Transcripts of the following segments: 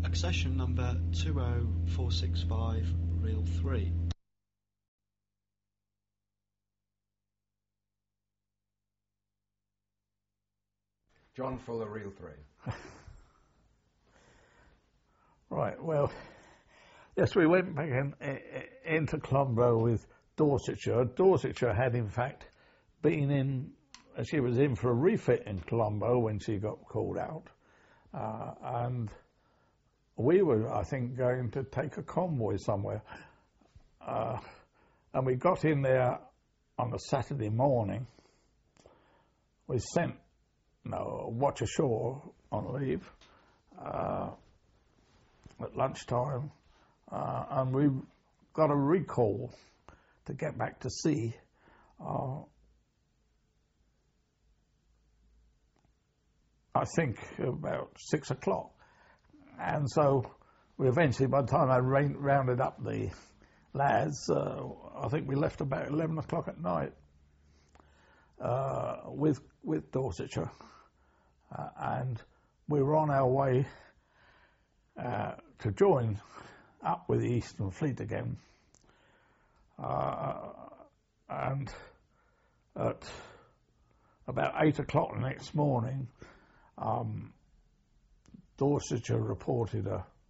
Accession number 20465, reel 3. John Fuller, reel 3. Right, well, yes, we went back into Clonborough with Dorsetshire. Dorsetshire had, in fact, been in, she was in for a refit in Colombo when she got called out. And we were, I think, going to take a convoy somewhere. And we got in there on a Saturday morning. We sent watch ashore on leave at lunchtime, and we got a recall to get back to sea. I think about 6 o'clock, and so we eventually, by the time I rounded up the lads, I think we left about 11 o'clock at night with Dorsetshire, and we were on our way to join up with the Eastern Fleet again, and at about 8 o'clock the next morning, Dorsetshire reported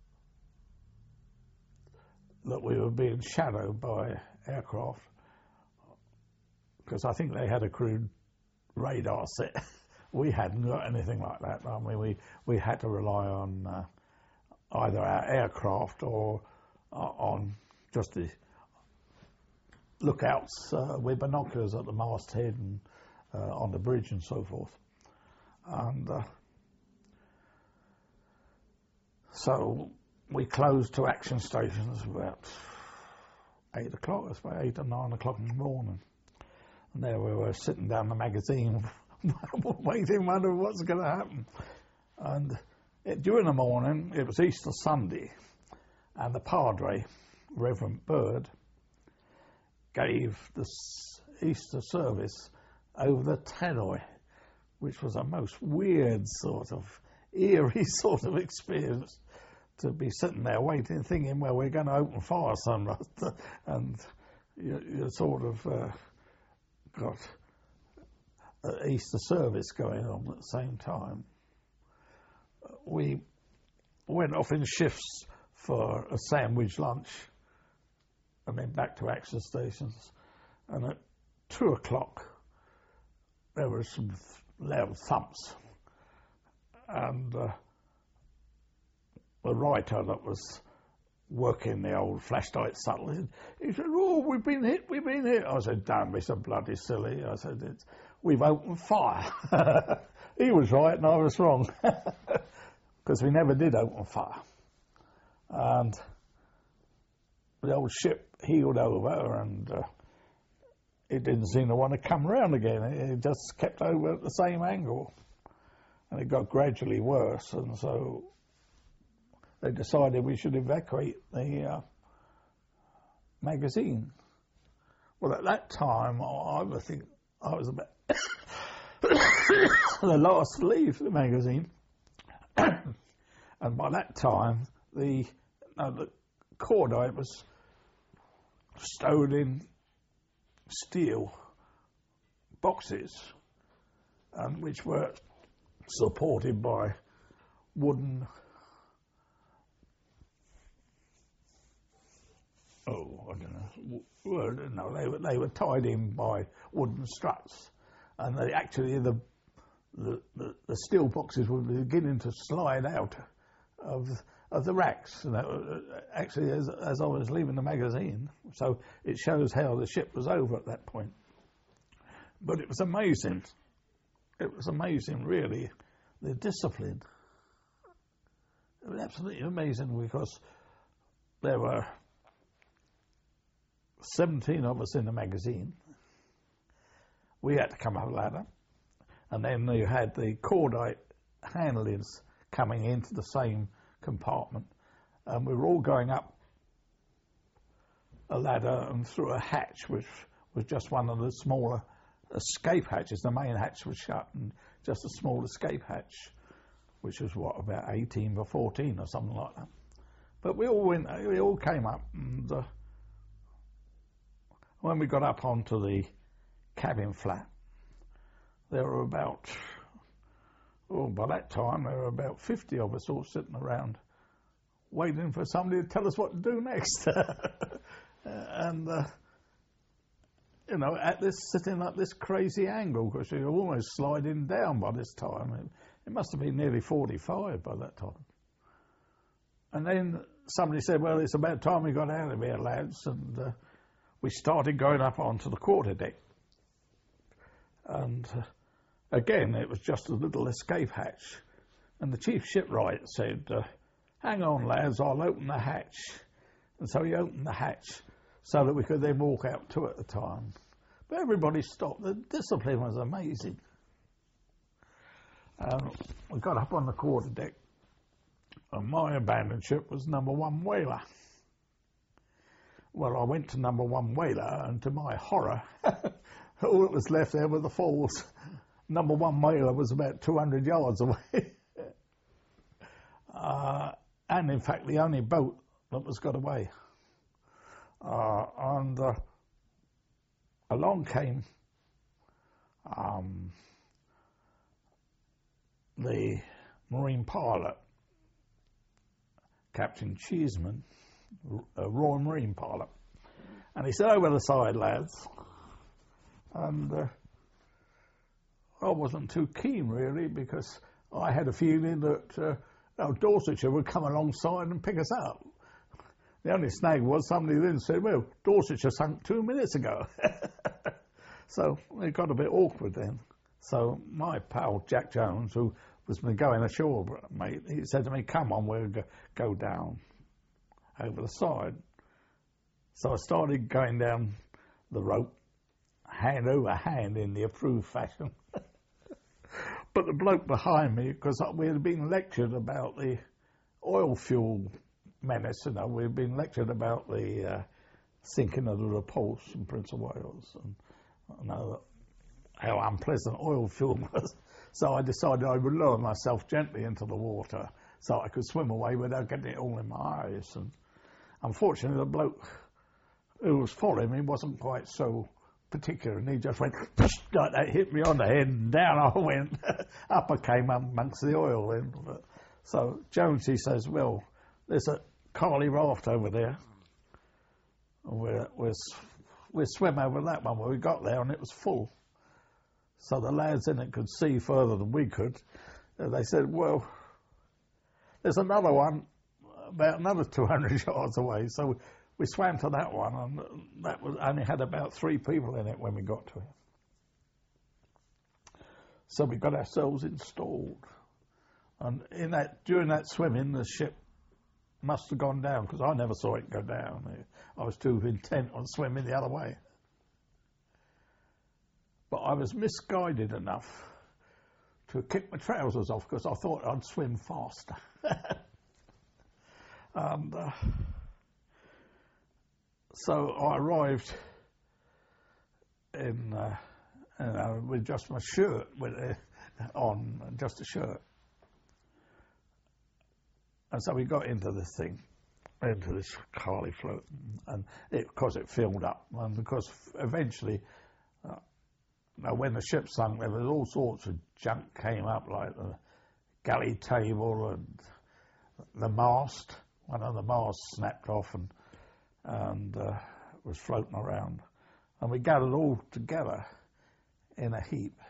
that we were being shadowed by aircraft, because I think they had a crude radar set. We hadn't got anything like that. I mean, we had to rely on either our aircraft or on just the lookouts with binoculars at the masthead and on the bridge and so forth. And so we closed to action stations about 8 o'clock. It's about 8 or 9 o'clock in the morning. And there we were sitting down the magazine waiting, wondering what's going to happen. And during the morning, it was Easter Sunday, and the Padre, Reverend Bird, gave the Easter service over the tannoy, which was a most weird sort of, eerie sort of experience, to be sitting there waiting, thinking, well, we're going to open fire sunrise, and you sort of got an Easter service going on at the same time. We went off in shifts for a sandwich lunch and then back to action stations. And at 2 o'clock, there were some loud thumps. And the writer that was working the old flashlight subtly, he said, "Oh, we've been hit. I said, "Don't be so bloody silly." I said, "We've opened fire." He was right and I was wrong, because we never did open fire. And the old ship heeled over, and it didn't seem to want to come round again. It just kept over at the same angle, and it got gradually worse. And so they decided we should evacuate the magazine. Well, at that time, I think I was about the last to leave the magazine. And by that time, the cordite was stowed in steel boxes, which were supported by wooden, they were tied in by wooden struts, and the steel boxes were beginning to slide out of the racks, actually as I was leaving the magazine. So it shows how the ship was over at that point. But it was amazing. It was amazing, really, the discipline. It was absolutely amazing, because there were 17 of us in the magazine. We had to come up a ladder, and then you had the cordite handlings coming into the same compartment, and we were all going up a ladder and through a hatch, which was just one of the smaller escape hatches. The main hatch was shut, and just a small escape hatch which was what, about 18 for 14 or something like that. But we all came up, and when we got up onto the cabin flat, there were about, by that time there were about 50 of us all sitting around waiting for somebody to tell us what to do next. And sitting at this crazy angle, because you're almost sliding down by this time. It must have been nearly 45 by that time. And then somebody said, well, it's about time we got out of here, lads. And we started going up onto the quarterdeck. And again, it was just a little escape hatch. And the chief shipwright said, hang on, lads, I'll open the hatch. And so he opened the hatch so that we could then walk out two at a time. But everybody stopped. The discipline was amazing. We got up on the quarterdeck, and my abandoned ship was number 1 whaler. Well, I went to number 1 whaler, and to my horror, all that was left there were the falls. Number 1 whaler was about 200 yards away. And in fact, the only boat that was got away. And along came the marine pilot, Captain Cheeseman, a Royal Marine pilot. And he said, over the side, lads. And I wasn't too keen, really, because I had a feeling that Dorsetshire would come alongside and pick us up. The only snag was somebody then said, well, Dorsetshire sunk 2 minutes ago. So it got a bit awkward then. So my pal, Jack Jones, who was going ashore, mate, he said to me, come on, we'll go down over the side. So I started going down the rope, hand over hand in the approved fashion. But the bloke behind me, because we had been lectured about the oil fuel menace, we had been lectured about the sinking of the Repulse in Prince of Wales, and how unpleasant oil fuel was. So I decided I would lower myself gently into the water so I could swim away without getting it all in my eyes. And unfortunately, the bloke who was following me wasn't quite so particular, and he just went like that, hit me on the head, and down I went. Up I came amongst the oil then. So Jonesy says, well, there's a Carly raft over there. We'll swim over that one. Well, we got there and it was full. So the lads in it could see further than we could. And they said, well, there's another one about another 200 yards away. So we swam to that one, and that only had about 3 people in it when we got to it. So we got ourselves installed. And during that swimming, the ship must have gone down, because I never saw it go down. I was too intent on swimming the other way. But I was misguided enough to kick my trousers off, because I thought I'd swim faster. And so I arrived in with just my shirt on, just a shirt. And so we got into this thing, into this Carly float, and because it filled up, and because eventually, when the ship sunk, there was all sorts of junk came up, like the galley table and the mast. One of the masts snapped off and was floating around, and we gathered all together in a heap.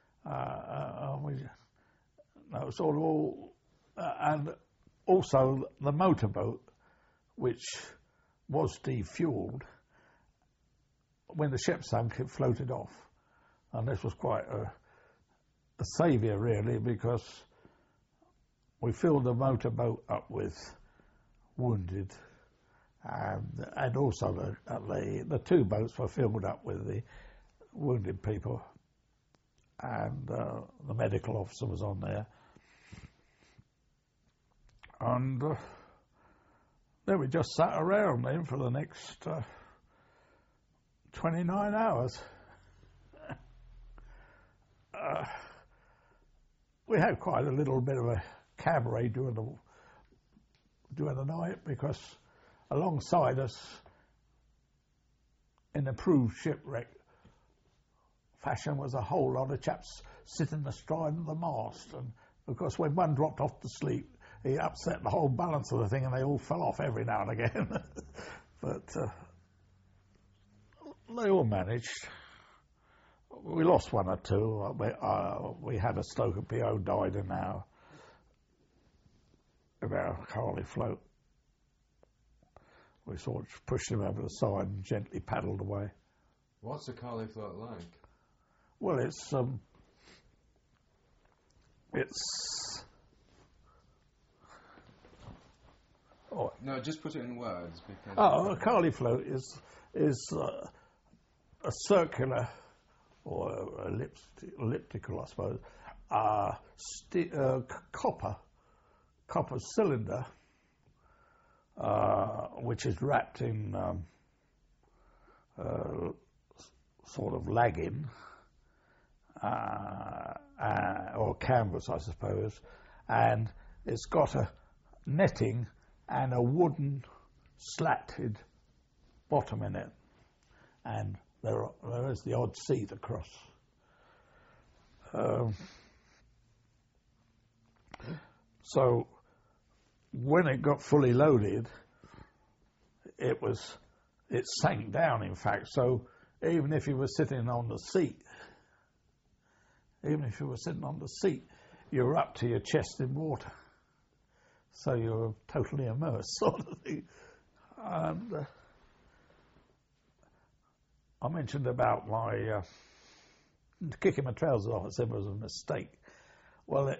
And also the motorboat, which was defueled, when the ship sunk, it floated off. And this was quite a saviour, really, because we filled the motorboat up with wounded, and also the 2 boats were filled up with the wounded people, and the medical officer was on there. And then we just sat around then for the next 29 hours. We had quite a little bit of a cabaret during the night, because alongside us, in approved shipwreck fashion, was a whole lot of chaps sitting astride of the mast, and of course when one dropped off to sleep, he upset the whole balance of the thing, and they all fell off every now and again. But they all managed. We lost one or two. We had a stoker PO died in our Carly float. We sort of pushed him over the side and gently paddled away. What's a Carly float like? Well, it's oh, no, just put it in words. Because a Carly float is a circular or elliptical, I suppose, copper cylinder, which is wrapped in sort of lagging or canvas, I suppose, and it's got a netting and a wooden slatted bottom in it, and there is the odd seat across. So when it got fully loaded, it sank down, in fact. So even if you were sitting on the seat, you were up to your chest in water. So you were totally immersed, sort of thing. And I mentioned about my kicking my trousers off. I said it was a mistake. Well,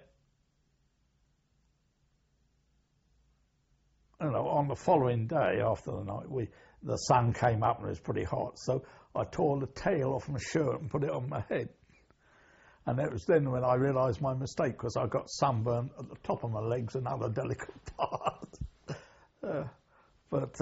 on the following day after the night, the sun came up and it was pretty hot. So I tore the tail off my shirt and put it on my head. And it was then when I realised my mistake, because I got sunburn at the top of my legs and other delicate parts. But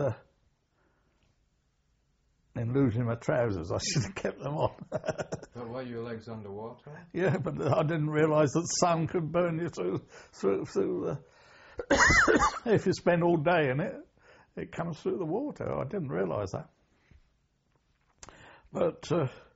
in losing my trousers, I should have kept them on. But were your legs underwater? Yeah, but I didn't realise that the sun could burn you through the... If you spend all day in it, it comes through the water. I didn't realise that. But...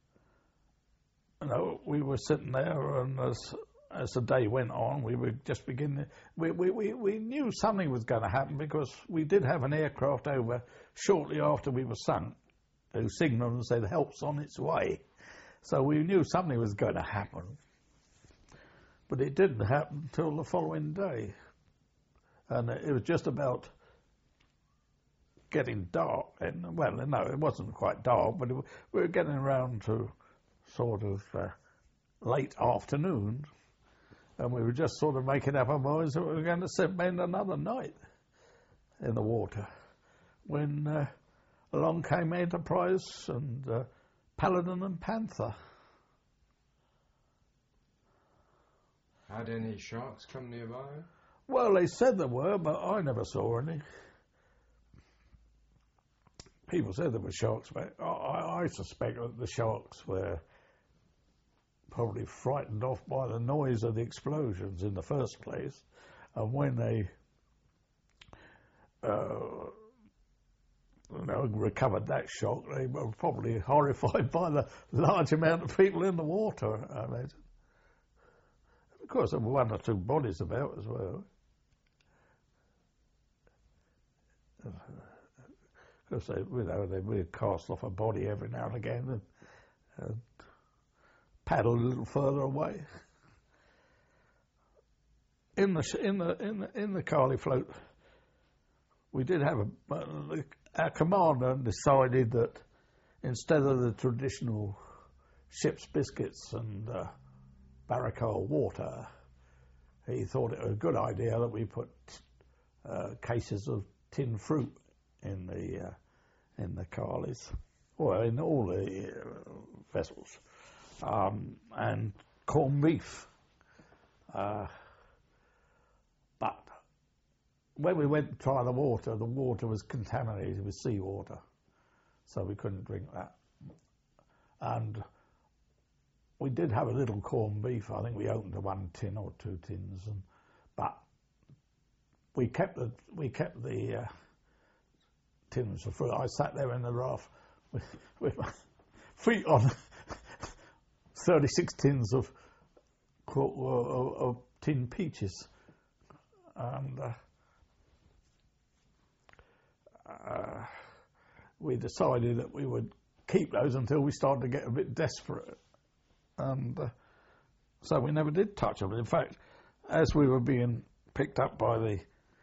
we were sitting there, and as the day went on, we were just beginning. We knew something was going to happen, because we did have an aircraft over shortly after we were sunk, who signalled and said help's on its way. So we knew something was going to happen, but it didn't happen until the following day, and it was just about getting dark. And well, no, it wasn't quite dark, but we were getting around to sort of late afternoon, and we were just sort of making up our minds that we were going to spend another night in the water, when along came Enterprise and Paladin and Panther. Had any sharks come nearby? Well, they said there were, but I never saw any. People said there were sharks, but I suspect that the sharks were probably frightened off by the noise of the explosions in the first place, and when they recovered that shock, they were probably horrified by the large amount of people in the water, I imagine. Of course, there were one or two bodies about as well. Because they would cast off a body every now and again and paddle a little further away. In the Carly float, we did have our commander decided that instead of the traditional ship's biscuits and Barracoa water, he thought it was a good idea that we put cases of tin fruit in the Carlies, or in all the vessels, and corned beef. But when we went to try the water was contaminated with seawater, so we couldn't drink that. And we did have a little corned beef. I think we opened one tin or two tins, but we kept the tins of fruit. I sat there in the raft with my feet on 36 tins of tin peaches, and we decided that we would keep those until we started to get a bit desperate, and so we never did touch them. In fact, as we were being picked up by the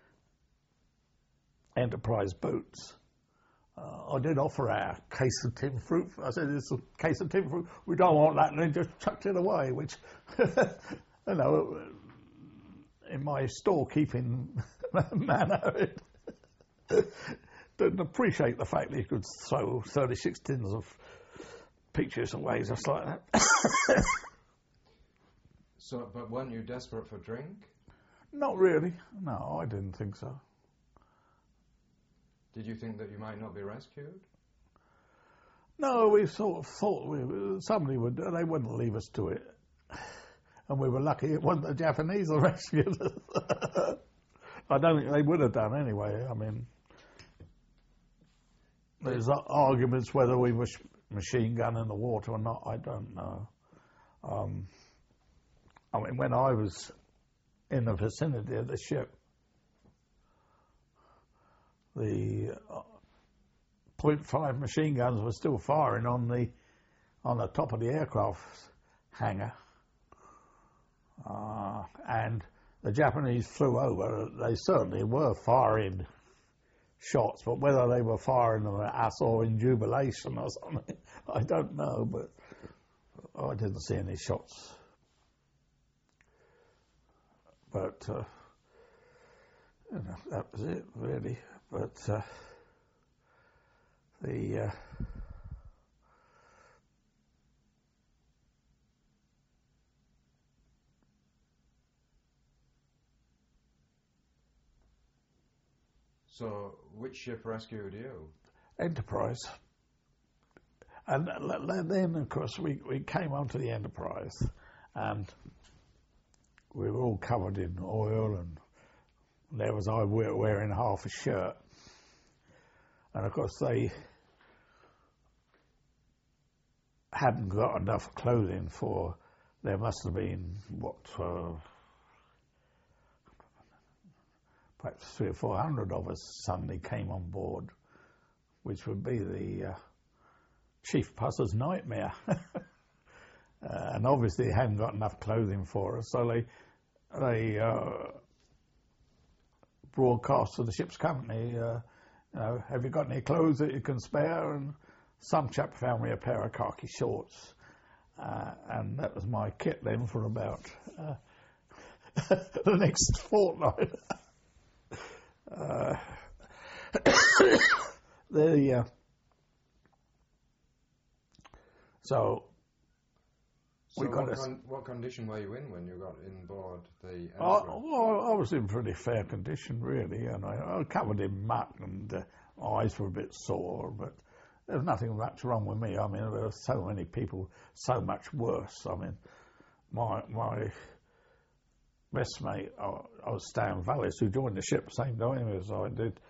Enterprise boats, I did offer our case of tin fruit. I said, "It's a case of tin fruit. We don't want that," and they just chucked it away, which, you know, in my storekeeping manner, didn't appreciate the fact that you could throw 36 tins of peaches away just like that. So, but weren't you desperate for drink? Not really. No, I didn't think so. Did you think that you might not be rescued? No, we sort of thought somebody would. They wouldn't leave us to it, and we were lucky it wasn't the Japanese that rescued us. I don't think they would have done anyway. I mean, there's arguments whether we were machine gun in the water or not. I don't know. I mean, when I was in the vicinity of the ship, the .5 machine guns were still firing on the top of the aircraft hangar, and the Japanese flew over. They certainly were firing shots, but whether they were firing them at us or in jubilation or something, I don't know. But I didn't see any shots. But you know, that was it, really. But So, which ship rescued you? Enterprise. And then, of course, we came onto the Enterprise, and we were all covered in oil, and there was I wearing half a shirt. And of course they hadn't got enough clothing for, there must have been, perhaps 300 or 400 of us suddenly came on board, which would be the chief pusser's nightmare. And obviously they hadn't got enough clothing for us, so they broadcast to the ship's company, have you got any clothes that you can spare? And some chap found me a pair of khaki shorts, and that was my kit then for about the next fortnight. So what condition were you in when you got in board the Enterprise? I was in pretty fair condition, really, and I was covered in muck, and eyes were a bit sore, but there was nothing much wrong with me. I mean, there were so many people so much worse. I mean, my best mate, I was Stan Vallis, who joined the ship the same time as I did.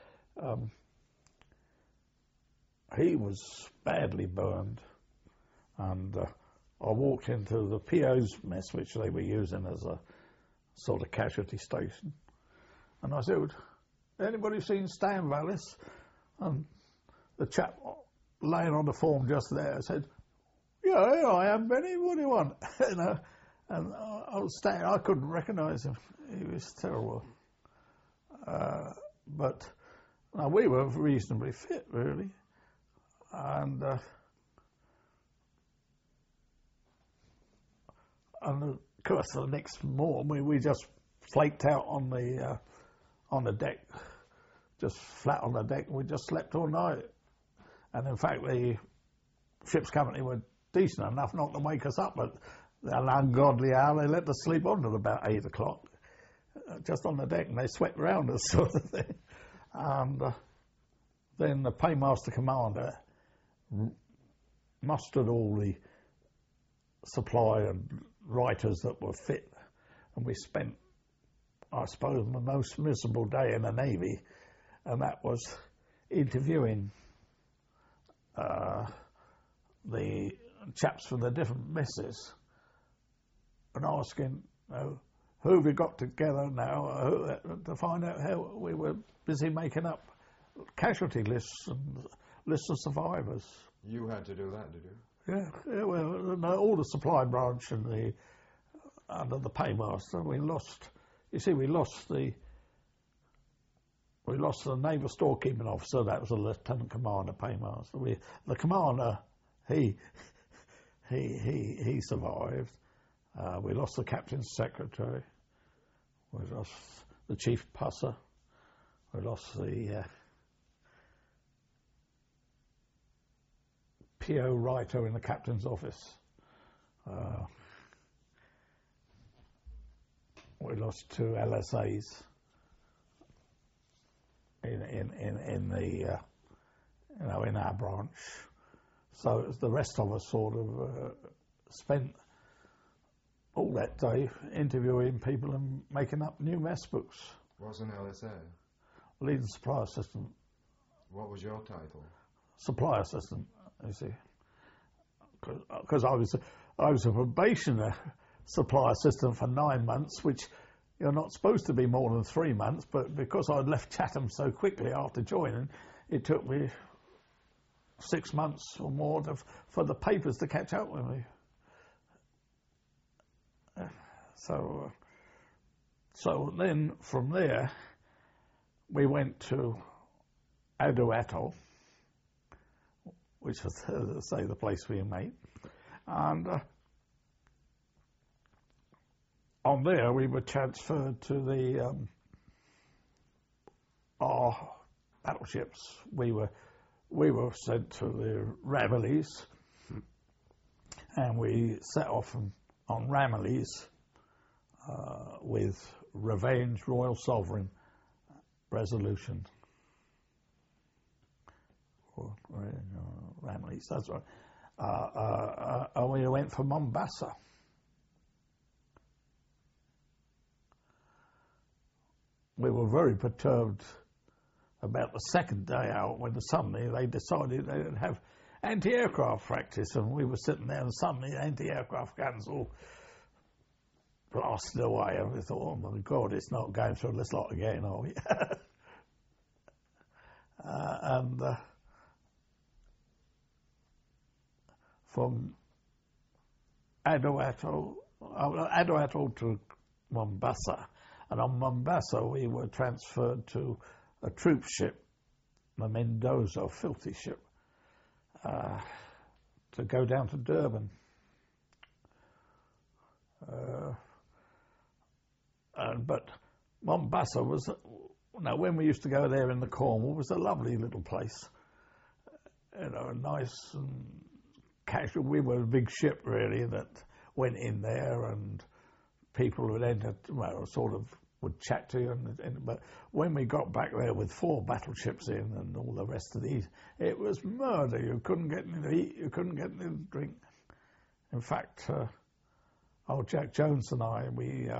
He was badly burned, and I walked into the PO's mess, which they were using as a sort of casualty station, and I said, "Anybody seen Stan Vallis?" And the chap laying on the form just there said, "Yeah, here I am, Benny. What do you want?" You know, and I was standing. I couldn't recognise him. He was terrible. But no, we were reasonably fit, really, and of course, the next morning we just flaked out on the deck, just flat on the deck, and we just slept all night. And in fact, the ship's company were decent enough not to wake us up at an ungodly hour. They let us sleep on till about 8 o'clock, just on the deck, and they swept round us, sort of thing. And then the paymaster commander mustered all the supply and writers that were fit, and we spent I suppose, my most miserable day in the Navy, and that was interviewing the chaps from the different messes and asking, who have we got together now to find out how we were busy making up casualty lists and lists of survivors. You had to do that, did you? Yeah, well, no, all the supply branch and under the paymaster, we lost the naval storekeeping officer. That was a lieutenant commander paymaster. The commander, he survived. We lost the captain's secretary. We lost the chief pusser. We lost the PO writer in the captain's office. We lost 2 LSAs in the in our branch. So the rest of us sort of spent all that day interviewing people and making up new mess books. What's an LSA? Leading supply assistant. What was your title? Supply assistant, you see. Because I was a probationer supply assistant for 9 months, which you're not supposed to be more than 3 months, but because I'd left Chatham so quickly after joining, it took me 6 months or more for the papers to catch up with me. So then from there, we went to Ado Atoll, which was, say, the place we made. And on there, we were transferred to our battleships. We were sent to the Ramillies, and we set off on Ramillies with Revenge, Royal Sovereign, Resolution. Ramillies, that's right. And we went for Mombasa. We were very perturbed about the second day out when suddenly they decided they would have anti-aircraft practice, and we were sitting there and suddenly anti-aircraft guns all blasted away, and we thought, oh my God, it's not going through this lot again, are we? And from Ado Atoll to Mombasa, and on Mombasa we were transferred to a troop ship, the Mendoza, filthy ship, to go down to Durban. But Mombasa was, when we used to go there in the Cornwall, was a lovely little place. Nice and casual. We were a big ship, really, that went in there, and people would enter, sort of would chat to you. But when we got back there with 4 battleships in and all the rest of these, it was murder. You couldn't get anything to eat. You couldn't get anything to drink. In fact, old Jack Jones and I,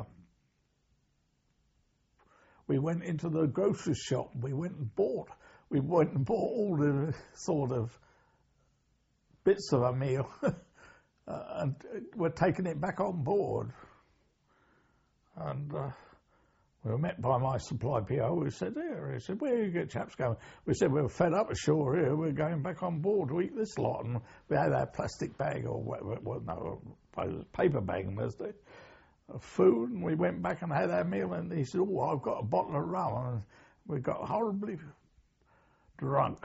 we went into the grocery shop. We went and bought all the sort of bits of a meal, and we're taking it back on board. And we were met by my supply PO, who said, he said, where you get chaps going? We said, we're fed up ashore here, we're going back on board to eat this lot. And we had our plastic bag, or paper bag in those days, of food, and we went back and had our meal, and he said, oh, I've got a bottle of rum, and we got horribly drunk.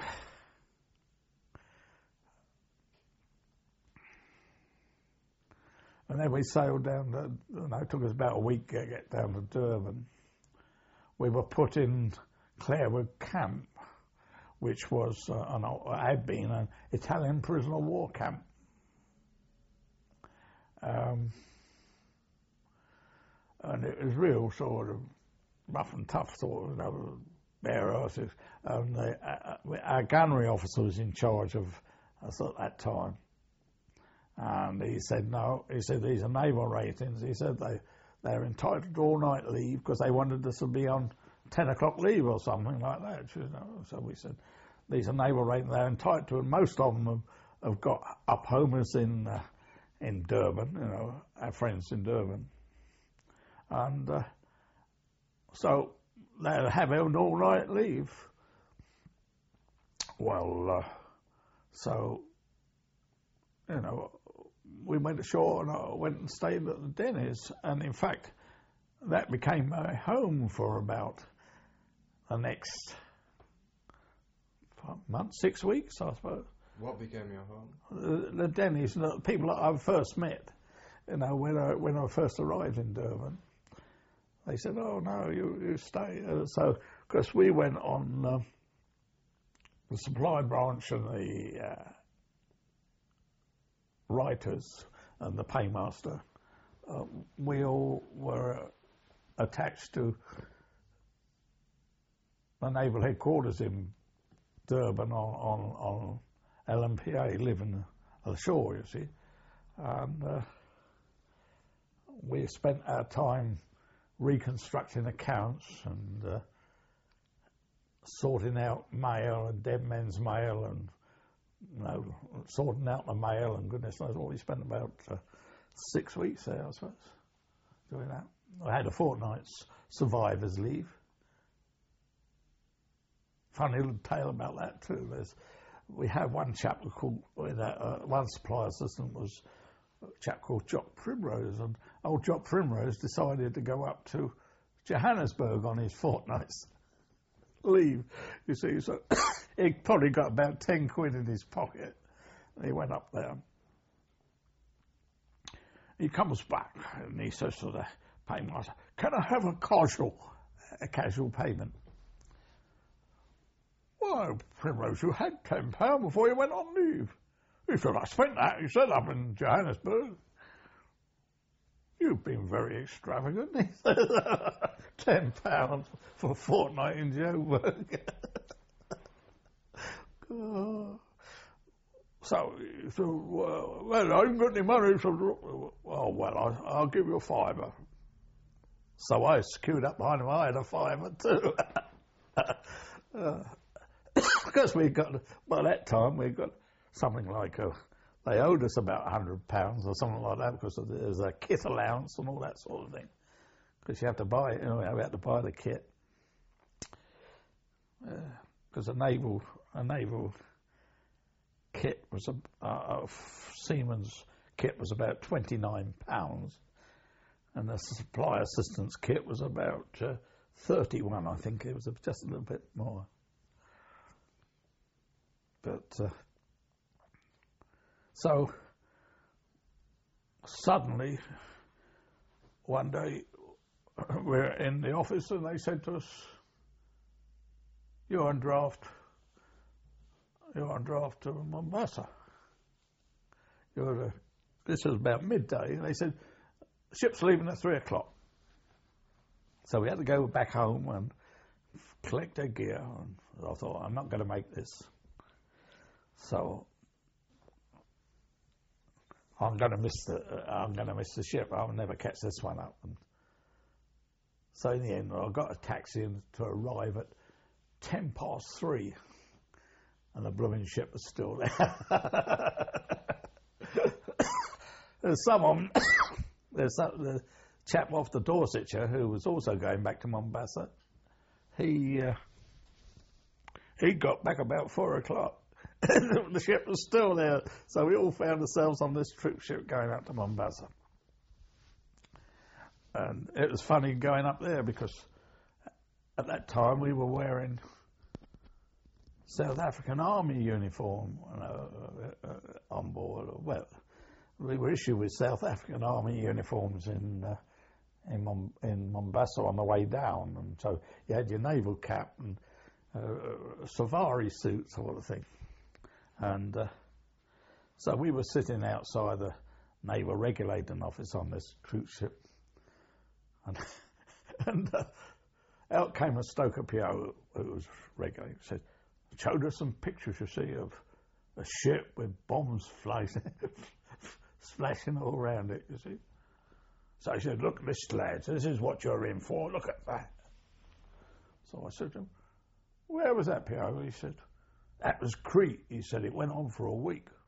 And then we sailed down it took us about a week to get down to Durban. We were put in Clarewood Camp, which was, had been an Italian prisoner of war camp. And it was real sort of rough and tough sort of, bare earths. And our gunnery officer was in charge of us at that time. And he said, no, he said, these are naval ratings. He said, they're entitled to all-night leave because they wanted us to be on 10 o'clock leave or something like that. You know? So we said, these are naval ratings, they're entitled to it. Most of them have got up-homers in Durban, you know, our friends in Durban. And so they'll have an all-night leave. Well, so, you know, we went ashore and I went and stayed at the Denny's, and in fact that became my home for about the next 5 months, 6 weeks, I suppose. What became your home? The Denny's, the people that I first met, you know, when I first arrived in Durban. They said, "Oh no, you stay." So, because we went on the supply branch and the writers and the paymaster, we all were attached to the naval headquarters in Durban on LMPA, living ashore, you see. And we spent our time reconstructing accounts and sorting out mail and dead men's mail and, you know, sorting out the mail and goodness knows what. We spent about 6 weeks there, I suppose, doing that. I had a fortnight's survivor's leave. Funny little tale about that too. We had one chap called, one supply assistant was a chap called Jock Primrose, and old Jock Primrose decided to go up to Johannesburg on his fortnight's leave, you see. So he probably got about 10 quid in his pocket. He went up there. He comes back and he says to the paymaster, "Can I have a casual payment?" "Well, Primrose, you had £10 before you went on leave." He said, "I spent that," he said, "up in Johannesburg." "You've been very extravagant," he said. £10 for a fortnight in Joburg. So he said, well, I haven't got any money. He said, "Oh, well, I'll give you a £5." So I queued up behind him. I had a £5 too. Because by that time, we got something like they owed us about £100 or something like that, because there's a kit allowance and all that sort of thing. Because you have to buy it, you know, we had to buy the kit. Because a naval kit was a Siemens kit was about £29, and the supply assistance kit was about 31. I think it was just a little bit more. But so suddenly one day we're in the office and they said to us, "You're on draft to Mombasa. This was about midday." And they said, "The ship's leaving at 3 o'clock." So we had to go back home and collect our gear. And I thought, I'm not going to make this. So I'm going to miss the ship. I'll never catch this one up. And so in the end, I got a taxi to arrive at 3:10, and the blooming ship was still there. There's the chap off the Dorsetshire who was also going back to Mombasa. He got back about 4 o'clock. The ship was still there, so we all found ourselves on this troop ship going up to Mombasa. And it was funny going up there because at that time we were wearing South African Army uniform on board. Well, we were issued with South African Army uniforms in Mombasa on the way down, and so you had your naval cap and safari suit sort of thing. And so we were sitting outside the naval regulating office on this troop ship, and out came a stoker PO who was regulating. Said, showed us some pictures, you see, of a ship with bombs splashing all around it, you see. So he said, look, this lads, this is what you're in for, look at that. So I said to him, where was that, P.O.? He said, that was Crete. He said, it went on for a week.